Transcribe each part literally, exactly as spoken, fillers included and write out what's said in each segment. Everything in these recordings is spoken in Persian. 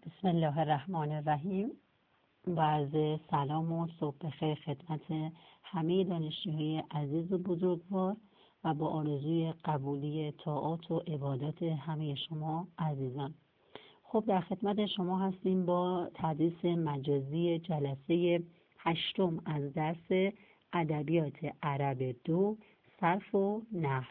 بسم الله الرحمن الرحیم. با عرض سلام و صبح بخیر خدمت همه دانشجوهای عزیز و بزرگوار و با آرزوی قبولی طاعات و عبادات همه شما عزیزان. خب در خدمت شما هستیم با تدریس مجازی جلسه هشتم از درس ادبیات عرب دو صرف و نحو.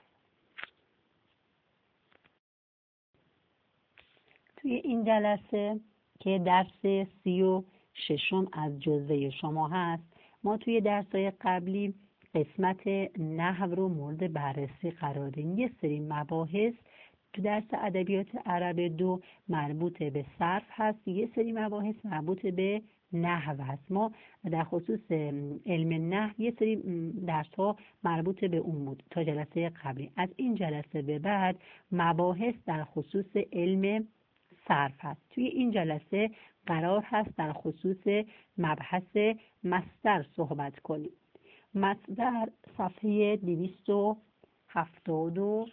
توی این جلسه که درس سی و ششم از جزوه شما هست، ما توی درس‌های قبلی قسمت نحو رو مورد بررسی قرار دادیم. یه سری مباحث تو درس ادبیات عرب دو مربوط به صرف هست، یه سری مباحث مربوط به نحو هست. ما در خصوص علم نحو یه سری درس‌ها مربوط به اون بود تا جلسه قبلی. از این جلسه به بعد مباحث در خصوص علم صرف هست. توی این جلسه قرار هست در خصوص مبحث مصدر صحبت کنیم. مصدر صفحه دویست و هفتاد و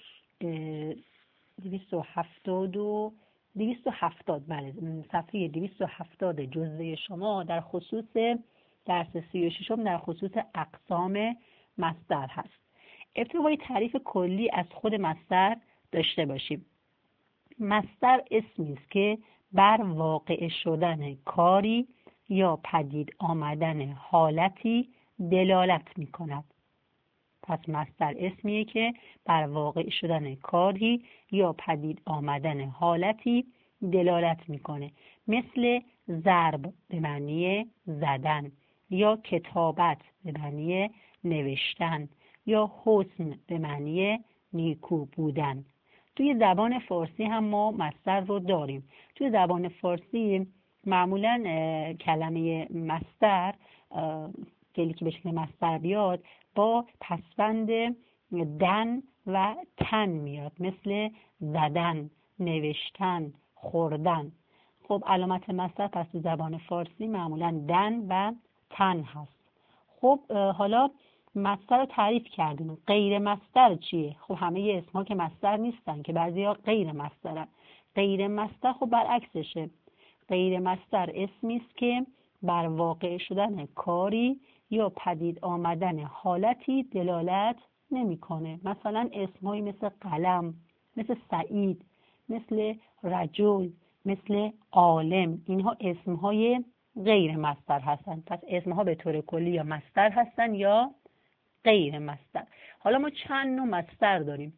دویست و هفتاد و دویست و هفتاد بله صفحه دویست و هفتاد جزوه شما در خصوص درس سی و ششم در خصوص اقسام مصدر هست. ابتدای تعریف کلی از خود مصدر داشته باشیم. مصدر اسمی است که بر واقع شدن کاری یا پدید آمدن حالتی دلالت می کند. پس مصدر اسمیه که بر واقع شدن کاری یا پدید آمدن حالتی دلالت میکنه، مثل ضرب به معنی زدن یا کتابت به معنی نوشتن یا حسن به معنی نیکو بودن. توی زبان فارسی هم ما مصدر رو داریم. توی زبان فارسی معمولاً کلمه مصدر فعلی که به شکل مصدر بیاد با پسوند دن و تن میاد، مثل زدن، نوشتن، خوردن. خب علامت مصدر پس تو زبان فارسی معمولاً دن و تن هست. خب حالا مصدر رو تعریف کردیم. غیر مصدر چیه؟ خب همه اسم‌ها که مصدر نیستن که، بعضی‌ها غیر مصدرن. غیر مصدر خب برعکسشه. غیر مصدر اسمی است که بر واقع شدن کاری یا پدید آمدن حالتی دلالت نمی‌کنه. مثلا اسم‌هایی مثل قلم، مثل سعید، مثل رجل، مثل عالم، اینها اسم‌های غیر مصدر هستن. پس اسم‌ها به طور کلی یا مصدر هستن یا غیر مصدر. حالا ما چند نوع مصدر داریم.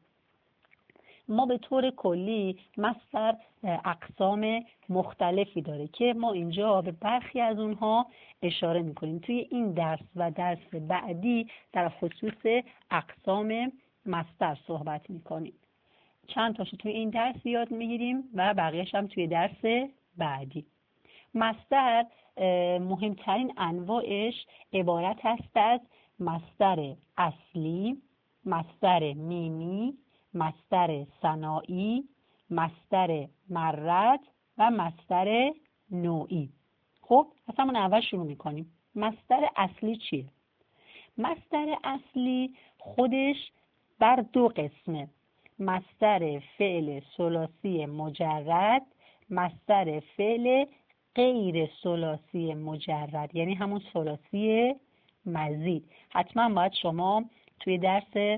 ما به طور کلی مصدر اقسام مختلفی داره که ما اینجا به برخی از اونها اشاره میکنیم. توی این درس و درس بعدی در خصوص اقسام مصدر صحبت میکنیم. چند تاشو توی این درس یاد میگیریم و بقیه‌اش هم توی درس بعدی. مصدر مهمترین انواعش عبارت است از مصدر اصلی، مصدر میمی، مصدر ثنایی، مصدر مرد و مصدر نوعی. خب از همون اول شروع میکنیم. مصدر اصلی چیه؟ مصدر اصلی خودش بر دو قسمه: مصدر فعل ثلاثی مجرد، مصدر فعل غیر ثلاثی مجرد، یعنی همون ثلاثی مزید. حتما باید شما توی درس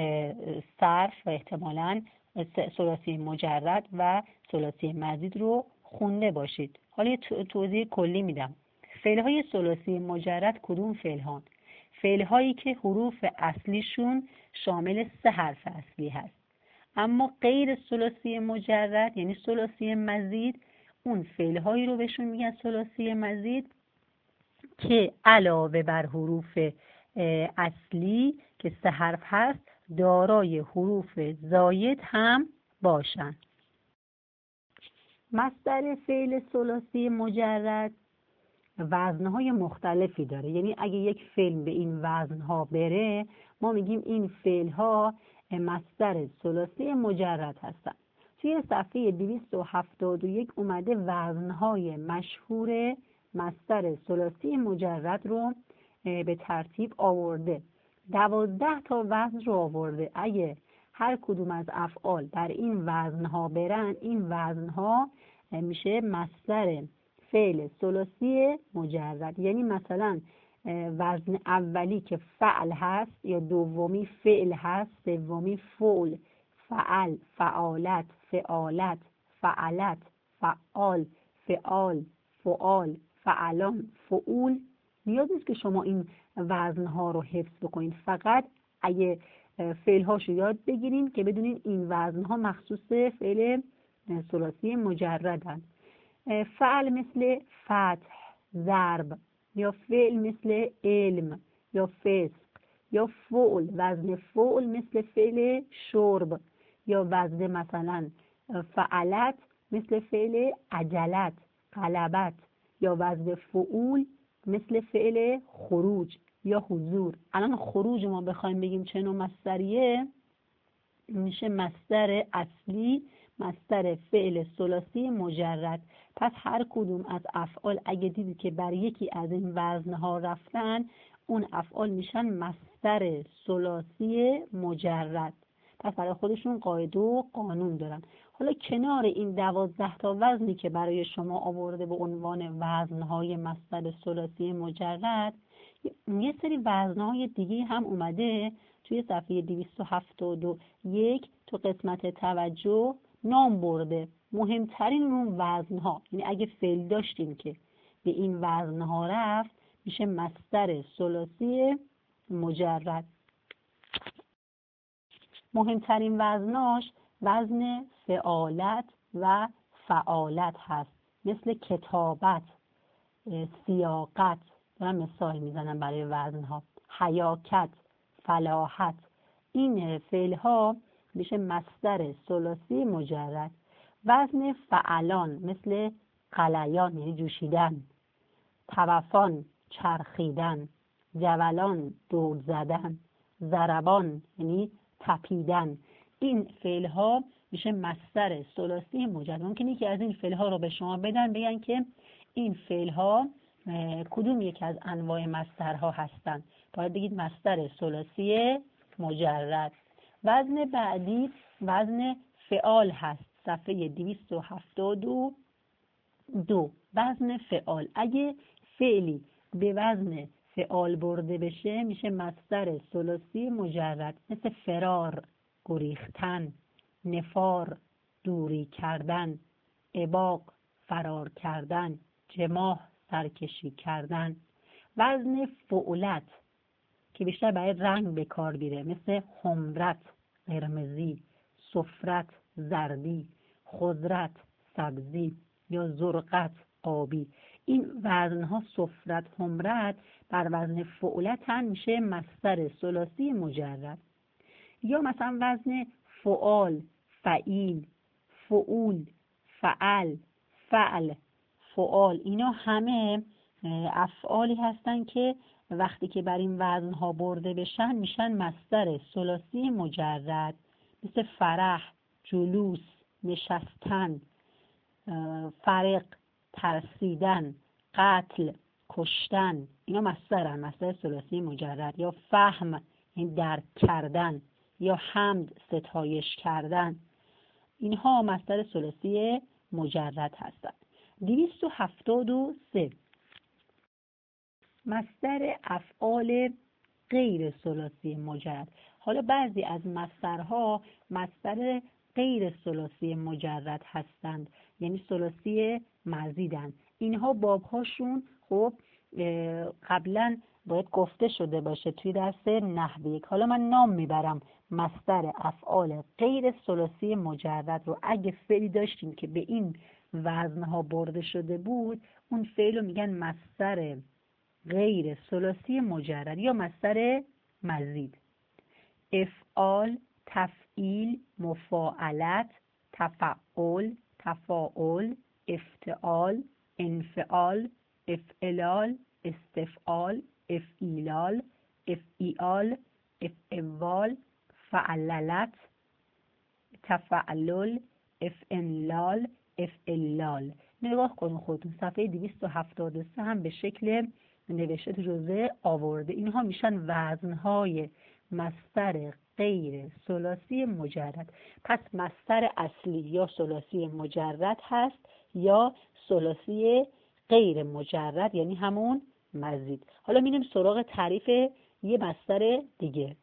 صرف و احتمالاً ثلاثی مجرد و ثلاثی مزید رو خونده باشید. حالا یه توضیح کلی میدم. فعل‌های ثلاثی مجرد کدوم فعل‌هان؟ فعل‌هایی که حروف اصلیشون شامل سه حرف اصلی هست. اما غیر ثلاثی مجرد یعنی ثلاثی مزید، اون فعل‌هایی رو بهشون میگن ثلاثی مزید که علاوه بر حروف اصلی که سه حرف هست دارای حروف زاید هم باشن. مصدر فعل ثلاثی مجرد وزنهای مختلفی داره. یعنی اگه یک فعل به این وزنها بره ما میگیم این فعلها مصدر ثلاثی مجرد هستن. توی صفحه دویست و هفتاد و یک اومده وزنهای مشهور مصدر ثلاثی مجرد رو به ترتیب آورده. دوازده تا وزن رو آورده. اگه هر کدوم از افعال بر این وزنها برن، این وزنها میشه مصدر فعل ثلاثی مجرد. یعنی مثلا وزن اولی که فعل هست یا دومی فعل هست، سومی فعل، فعل، فعالت، فعالت، فعلت، فعال، فعال، فعال، فعلان، فعول. نیاز نیست که شما این وزنها رو حفظ بکنید، فقط اگه فعل هاشو یاد بگیرین که بدونین این وزنها مخصوص فعل ثلاثی مجردن. فعل مثل فتح، ضرب، یا فعل مثل علم یا فسق، یا فعل وزن فعل مثل فعل شرب، یا وزن مثلا فعلت مثل فعل عجلت، غلبت، یا وزن فعول مثل فعل خروج یا حضور. الان خروج ما بخوایم بگیم چه نوع مصدریه، میشه مصدر اصلی، مصدر فعل ثلاثی مجرد. پس هر کدوم از افعال اگه دیدید که بر یکی از این وزنها رفتن، اون افعال میشن مصدر ثلاثی مجرد. پس برای خودشون قاعده و قانون دارن. حالا کنار این دوازده تا وزنی که برای شما آورده به عنوان وزنهای مصدر ثلاثی مجرد، یه سری وزنهای دیگه هم اومده توی صفحه دویست و هفتاد و یک تو قسمت توجه نام برده. مهمترین اون وزنها، یعنی اگه فعل داشتیم که به این وزنها رفت، میشه مصدر ثلاثی مجرد. مهمترین وزناش وزن فعالت و فعالت هست، مثل کتابت، سیاقت. دارم مثال میزنم برای وزنها. حیاکت، فلاحت. این فعل ها میشه مصدر ثلاثی مجرد. وزن فعلان مثل قلیان یعنی جوشیدن، توفان چرخیدن، جولان دور زدن، ضربان یعنی تپیدن. این فعل ها میشه مصدر ثلاثی مجرد. ممکنه که از این فعل ها رو به شما بدن، بگن که این فعل ها کدوم یک از انواع مصدرها هستن، باید بگید مصدر ثلاثی مجرد. وزن بعدی وزن فعال هست، صفحه دویست و هفتاد و دو. وزن فعال، اگه فعلی به وزن فعال برده بشه میشه مصدر ثلاثی مجرد، مثل فرار گریختن، نفار دوری کردن، اباق فرار کردن، جماح سرکشی کردن. وزن فعولت که بیشتر برای رنگ به کار میره، مثل حمرت قرمزی، صفرت زردی، خضرت سبزی، یا زرقت آبی. این وزنها صفرت، حمرت بر وزن فعولتن، میشه مصدر ثلاثی مجرد. یا مثلا وزن فعال، فعیل، فعول، فعل، فعل، فعال. اینا همه افعالی هستن که وقتی که بر این وزنها برده بشن میشن مصدر ثلاثی مجرد، مثل فرح، جلوس، نشستن، فرق ترسیدن، قتل کشتن. اینا مصدرن، مصدر ثلاثی مجرد. یا فهم یعنی درک کردن، یا حمد ستایش کردن. اینها مصدر ثلاثی مجرد هستند. دویست و هفتاد و سه مصدر افعال غیر ثلاثی مجرد. حالا بعضی از مصدرها مصدر غیر ثلاثی مجرد هستند، یعنی ثلاثی مزیدند. اینها بابهاشون خب قبلا باید گفته شده باشه توی درس نحو یک. حالا من نام میبرم مصدر افعال غیر ثلاثی مجرد رو. اگه فعلی داشتیم که به این وزنها برده شده بود، اون فعل رو میگن مصدر غیر ثلاثی مجرد یا مصدر مزید. افعال، تفعیل، مفاعلت، تفعل، تفاعل، افتعال، انفعال، افعلال، استفعال، افعیلال، افعیال، افعوال، فعللت، تفعلل، افعنلال، افعلال. نگاه کنید خودتون صفحه دویست و هفتاد و سه هم به شکل نوشته تو جزوه آورده. اینها میشن وزنهای مصدر غیر ثلاثی مجرد. پس مصدر اصلی یا ثلاثی مجرد هست یا ثلاثی غیر مجرد، یعنی همون مزید. حالا میریم سراغ تعریف یه مصدر دیگه.